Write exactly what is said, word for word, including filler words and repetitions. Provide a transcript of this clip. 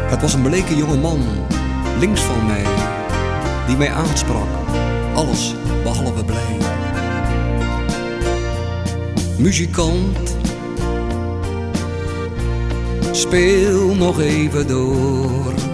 Het was een bleke jonge man, links van mij, die mij aansprak, alles behalve blij. Muzikant, speel nog even door.